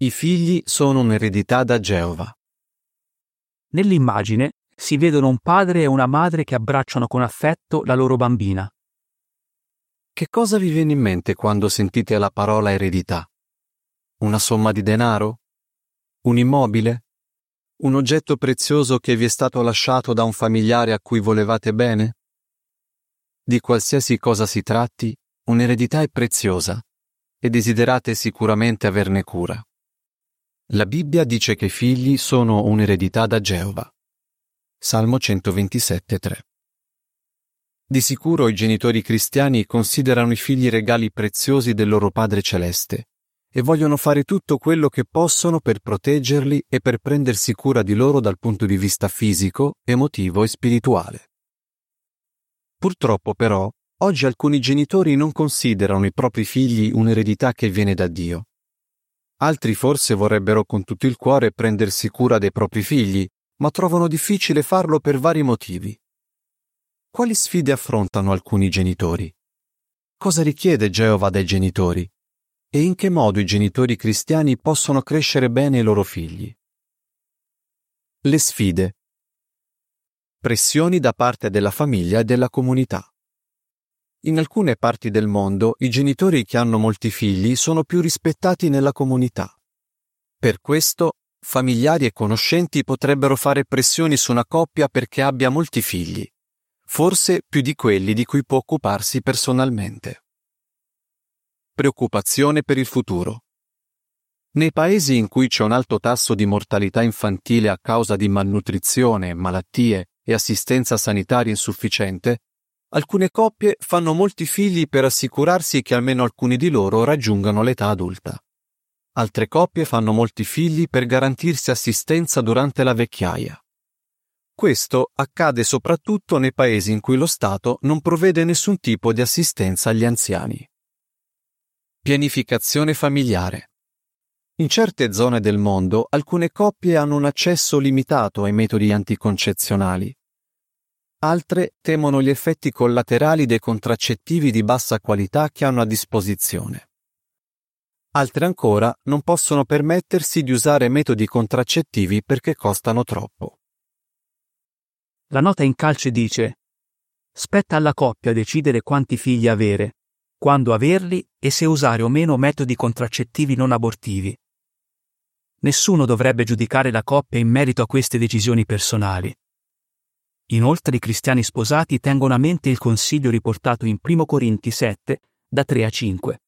I figli sono un'eredità da Geova. Nell'immagine si vedono un padre e una madre che abbracciano con affetto la loro bambina. Che cosa vi viene in mente quando sentite la parola eredità? Una somma di denaro? Un immobile? Un oggetto prezioso che vi è stato lasciato da un familiare a cui volevate bene? Di qualsiasi cosa si tratti, un'eredità è preziosa e desiderate sicuramente averne cura. La Bibbia dice che i figli sono un'eredità da Geova. Salmo 127,3. Di sicuro i genitori cristiani considerano i figli regali preziosi del loro Padre Celeste e vogliono fare tutto quello che possono per proteggerli e per prendersi cura di loro dal punto di vista fisico, emotivo e spirituale. Purtroppo però, oggi alcuni genitori non considerano i propri figli un'eredità che viene da Dio. Altri forse vorrebbero con tutto il cuore prendersi cura dei propri figli, ma trovano difficile farlo per vari motivi. Quali sfide affrontano alcuni genitori? Cosa richiede Geova dai genitori? E in che modo i genitori cristiani possono crescere bene i loro figli? Le sfide. Pressioni da parte della famiglia e della comunità. In alcune parti del mondo i genitori che hanno molti figli sono più rispettati nella comunità. Per questo, familiari e conoscenti potrebbero fare pressioni su una coppia perché abbia molti figli, forse più di quelli di cui può occuparsi personalmente. Preoccupazione per il futuro. Nei paesi in cui c'è un alto tasso di mortalità infantile a causa di malnutrizione, malattie e assistenza sanitaria insufficiente, alcune coppie fanno molti figli per assicurarsi che almeno alcuni di loro raggiungano l'età adulta. Altre coppie fanno molti figli per garantirsi assistenza durante la vecchiaia. Questo accade soprattutto nei paesi in cui lo Stato non provvede nessun tipo di assistenza agli anziani. Pianificazione familiare. In certe zone del mondo alcune coppie hanno un accesso limitato ai metodi anticoncezionali. Altre temono gli effetti collaterali dei contraccettivi di bassa qualità che hanno a disposizione. Altre ancora non possono permettersi di usare metodi contraccettivi perché costano troppo. La nota in calce dice: spetta alla coppia decidere quanti figli avere, quando averli e se usare o meno metodi contraccettivi non abortivi. Nessuno dovrebbe giudicare la coppia in merito a queste decisioni personali. Inoltre i cristiani sposati tengono a mente il consiglio riportato in 1 Corinti 7, da 3 a 5.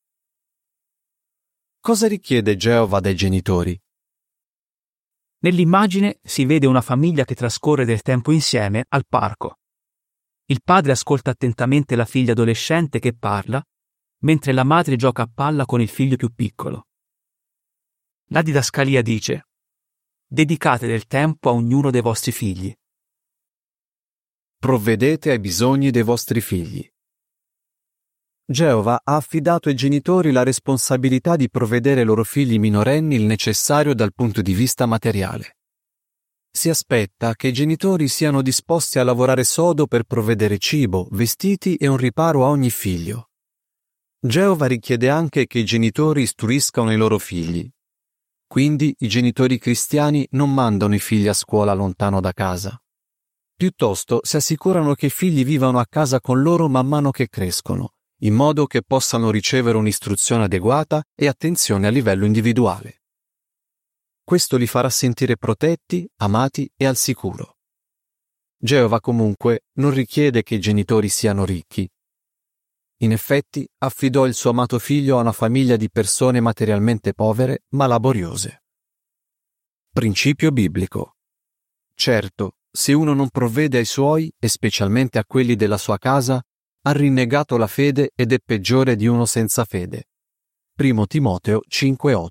Cosa richiede Geova dai genitori? Nell'immagine si vede una famiglia che trascorre del tempo insieme al parco. Il padre ascolta attentamente la figlia adolescente che parla, mentre la madre gioca a palla con il figlio più piccolo. La didascalia dice: dedicate del tempo a ognuno dei vostri figli. Provvedete ai bisogni dei vostri figli. Geova ha affidato ai genitori la responsabilità di provvedere ai loro figli minorenni il necessario dal punto di vista materiale. Si aspetta che i genitori siano disposti a lavorare sodo per provvedere cibo, vestiti e un riparo a ogni figlio. Geova richiede anche che i genitori istruiscano i loro figli. Quindi i genitori cristiani non mandano i figli a scuola lontano da casa. Piuttosto si assicurano che i figli vivano a casa con loro man mano che crescono, in modo che possano ricevere un'istruzione adeguata e attenzione a livello individuale. Questo li farà sentire protetti, amati e al sicuro. Geova comunque non richiede che i genitori siano ricchi. In effetti, affidò il suo amato figlio a una famiglia di persone materialmente povere ma laboriose. Principio biblico. Certo, se uno non provvede ai suoi, e specialmente a quelli della sua casa, ha rinnegato la fede ed è peggiore di uno senza fede. 1 Timoteo 5,8.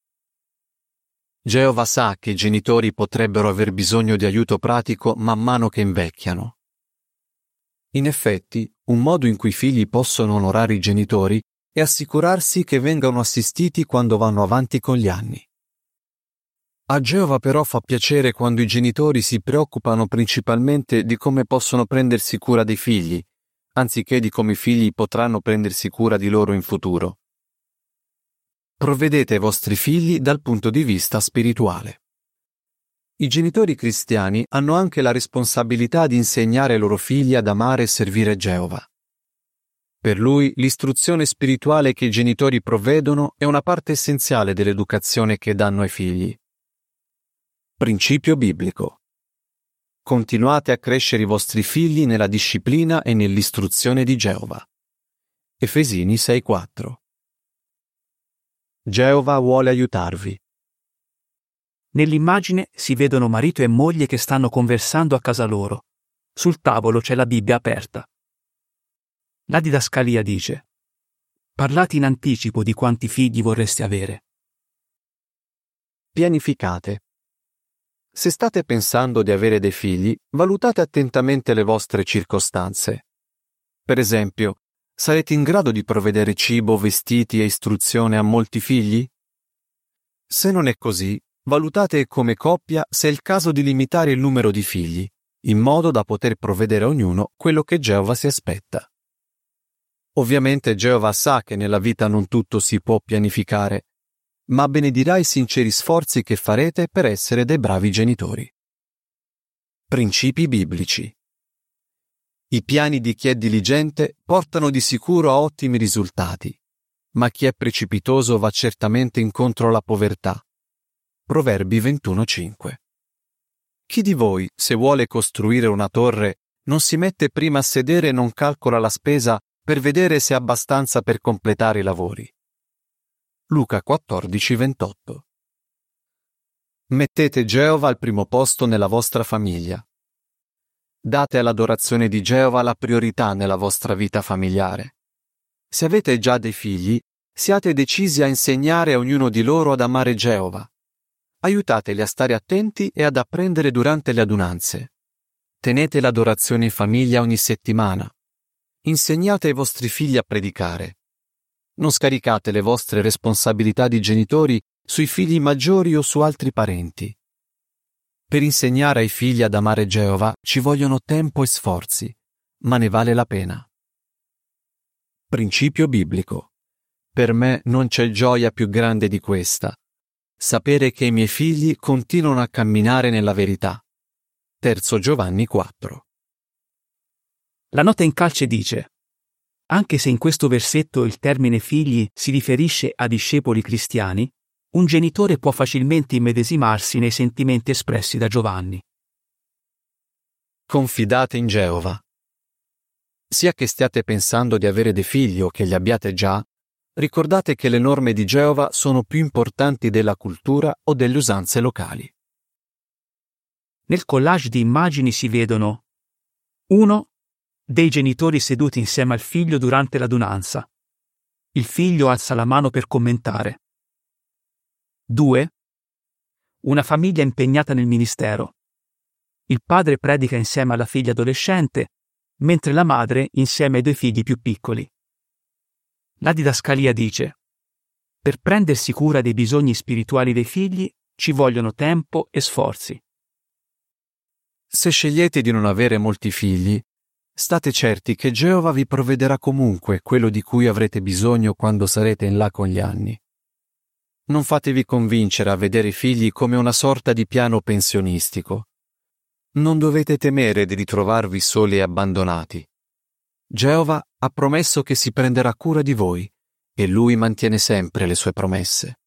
Geova sa che i genitori potrebbero aver bisogno di aiuto pratico man mano che invecchiano. In effetti, un modo in cui i figli possono onorare i genitori è assicurarsi che vengano assistiti quando vanno avanti con gli anni. A Geova però fa piacere quando i genitori si preoccupano principalmente di come possono prendersi cura dei figli, anziché di come i figli potranno prendersi cura di loro in futuro. Provvedete ai vostri figli dal punto di vista spirituale. I genitori cristiani hanno anche la responsabilità di insegnare ai loro figli ad amare e servire Geova. Per lui, l'istruzione spirituale che i genitori provvedono è una parte essenziale dell'educazione che danno ai figli. Principio biblico. Continuate a crescere i vostri figli nella disciplina e nell'istruzione di Geova. Efesini 6,4. Geova vuole aiutarvi. Nell'immagine si vedono marito e moglie che stanno conversando a casa loro. Sul tavolo c'è la Bibbia aperta. La didascalia dice: parlate in anticipo di quanti figli vorreste avere. Pianificate. Se state pensando di avere dei figli, valutate attentamente le vostre circostanze. Per esempio, sarete in grado di provvedere cibo, vestiti e istruzione a molti figli? Se non è così, valutate come coppia se è il caso di limitare il numero di figli, in modo da poter provvedere a ognuno quello che Geova si aspetta. Ovviamente Geova sa che nella vita non tutto si può pianificare, ma benedirà i sinceri sforzi che farete per essere dei bravi genitori. Principi biblici. I piani di chi è diligente portano di sicuro a ottimi risultati, ma chi è precipitoso va certamente incontro alla povertà. Proverbi 21,5. Chi di voi, se vuole costruire una torre, non si mette prima a sedere e non calcola la spesa per vedere se ha abbastanza per completare i lavori? Luca 14,28. Mettete Geova al primo posto nella vostra famiglia. Date all'adorazione di Geova la priorità nella vostra vita familiare. Se avete già dei figli, siate decisi a insegnare a ognuno di loro ad amare Geova. Aiutateli a stare attenti e ad apprendere durante le adunanze. Tenete l'adorazione in famiglia ogni settimana. Insegnate ai vostri figli a predicare. Non scaricate le vostre responsabilità di genitori sui figli maggiori o su altri parenti. Per insegnare ai figli ad amare Geova ci vogliono tempo e sforzi, ma ne vale la pena. Principio biblico. Per me non c'è gioia più grande di questa: sapere che i miei figli continuano a camminare nella verità. 3 Giovanni 4. La nota in calce dice: anche se in questo versetto il termine figli si riferisce a discepoli cristiani, un genitore può facilmente immedesimarsi nei sentimenti espressi da Giovanni. Confidate in Geova. Sia che stiate pensando di avere dei figli o che li abbiate già, ricordate che le norme di Geova sono più importanti della cultura o delle usanze locali. Nel collage di immagini si vedono 1. Dei genitori seduti insieme al figlio durante l'adunanza. Il figlio alza la mano per commentare. 2. Una famiglia impegnata nel ministero. Il padre predica insieme alla figlia adolescente, mentre la madre insieme ai 2 figli più piccoli. La didascalia dice: per prendersi cura dei bisogni spirituali dei figli ci vogliono tempo e sforzi. Se scegliete di non avere molti figli, state certi che Geova vi provvederà comunque quello di cui avrete bisogno quando sarete in là con gli anni. Non fatevi convincere a vedere i figli come una sorta di piano pensionistico. Non dovete temere di ritrovarvi soli e abbandonati. Geova ha promesso che si prenderà cura di voi e Lui mantiene sempre le sue promesse.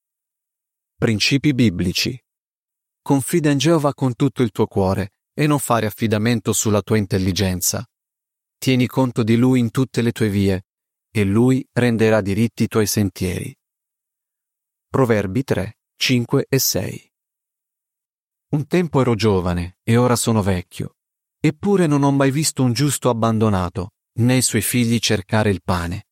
Principi biblici. Confida in Geova con tutto il tuo cuore e non fare affidamento sulla tua intelligenza. Tieni conto di Lui in tutte le tue vie e Lui renderà diritti i tuoi sentieri. Proverbi 3, 5 e 6. Un tempo ero giovane e ora sono vecchio, eppure non ho mai visto un giusto abbandonato, né i suoi figli cercare il pane.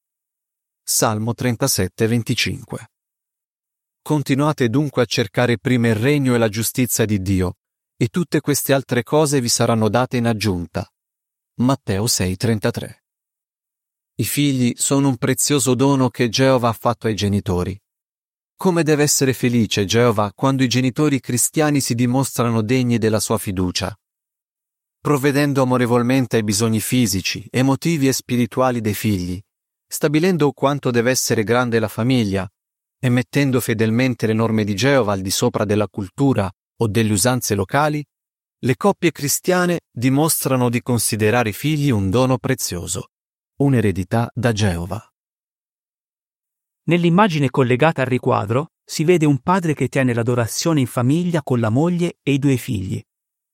Salmo 37, 25. Continuate dunque a cercare prima il regno e la giustizia di Dio, e tutte queste altre cose vi saranno date in aggiunta. Matteo 6, 33. I figli sono un prezioso dono che Geova ha fatto ai genitori. Come deve essere felice Geova quando i genitori cristiani si dimostrano degni della sua fiducia. Provvedendo amorevolmente ai bisogni fisici, emotivi e spirituali dei figli, stabilendo quanto deve essere grande la famiglia, e mettendo fedelmente le norme di Geova al di sopra della cultura o delle usanze locali, le coppie cristiane dimostrano di considerare i figli un dono prezioso, un'eredità da Geova. Nell'immagine collegata al riquadro si vede un padre che tiene l'adorazione in famiglia con la moglie e i 2 figli.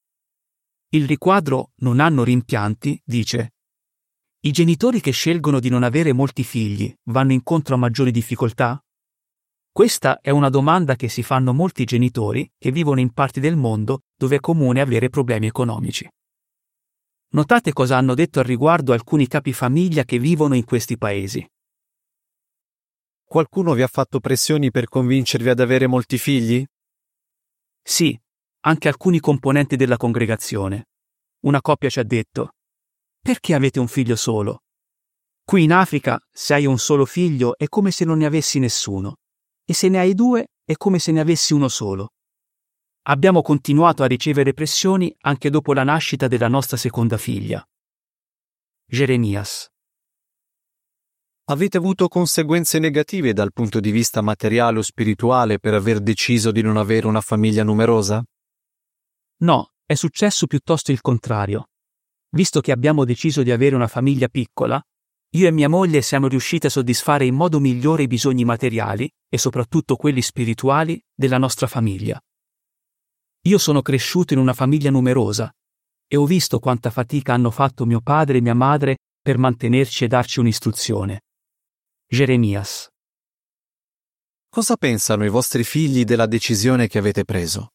Il riquadro "Non hanno rimpianti" dice: i genitori che scelgono di non avere molti figli vanno incontro a maggiori difficoltà? Questa è una domanda che si fanno molti genitori che vivono in parti del mondo dove è comune avere problemi economici. Notate cosa hanno detto al riguardo alcuni capifamiglia che vivono in questi paesi. Qualcuno vi ha fatto pressioni per convincervi ad avere molti figli? Sì, anche alcuni componenti della congregazione. Una coppia ci ha detto: perché avete un figlio solo? Qui in Africa, se hai un solo figlio è come se non ne avessi nessuno, e se ne hai 2 è come se ne avessi uno solo. Abbiamo continuato a ricevere pressioni anche dopo la nascita della nostra seconda figlia. Geremias. Avete avuto conseguenze negative dal punto di vista materiale o spirituale per aver deciso di non avere una famiglia numerosa? No, è successo piuttosto il contrario. Visto che abbiamo deciso di avere una famiglia piccola, io e mia moglie siamo riusciti a soddisfare in modo migliore i bisogni materiali e soprattutto quelli spirituali della nostra famiglia. Io sono cresciuto in una famiglia numerosa e ho visto quanta fatica hanno fatto mio padre e mia madre per mantenerci e darci un'istruzione. Geremias. Cosa pensano i vostri figli della decisione che avete preso?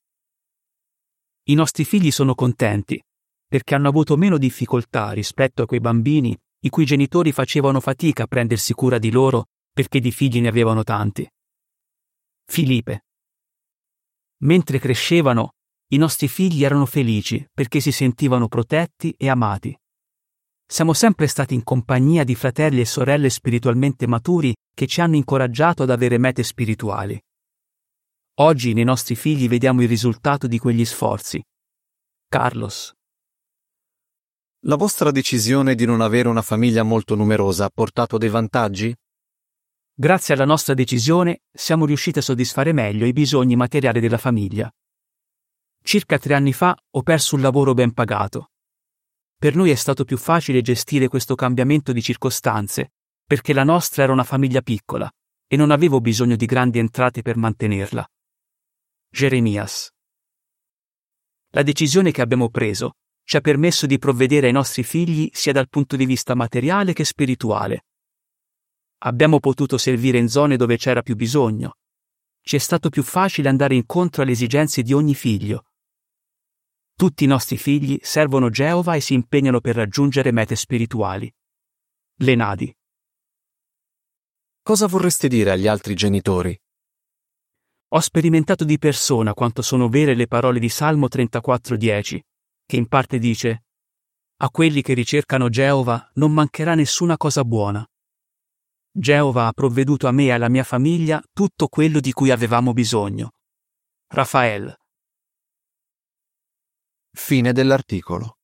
I nostri figli sono contenti, perché hanno avuto meno difficoltà rispetto a quei bambini i cui genitori facevano fatica a prendersi cura di loro perché di figli ne avevano tanti. Filipe. Mentre crescevano, i nostri figli erano felici perché si sentivano protetti e amati. Siamo sempre stati in compagnia di fratelli e sorelle spiritualmente maturi che ci hanno incoraggiato ad avere mete spirituali. Oggi nei nostri figli vediamo il risultato di quegli sforzi. Carlos. La vostra decisione di non avere una famiglia molto numerosa ha portato dei vantaggi? Grazie alla nostra decisione siamo riusciti a soddisfare meglio i bisogni materiali della famiglia. Circa 3 anni fa ho perso un lavoro ben pagato. Per noi è stato più facile gestire questo cambiamento di circostanze, perché la nostra era una famiglia piccola e non avevo bisogno di grandi entrate per mantenerla. Geremias. La decisione che abbiamo preso ci ha permesso di provvedere ai nostri figli sia dal punto di vista materiale che spirituale. Abbiamo potuto servire in zone dove c'era più bisogno. Ci è stato più facile andare incontro alle esigenze di ogni figlio. Tutti i nostri figli servono Geova e si impegnano per raggiungere mete spirituali. Lenadi. Cosa vorreste dire agli altri genitori? Ho sperimentato di persona quanto sono vere le parole di Salmo 34,10, che in parte dice: a quelli che ricercano Geova non mancherà nessuna cosa buona. Geova ha provveduto a me e alla mia famiglia tutto quello di cui avevamo bisogno. Rafael. Fine dell'articolo.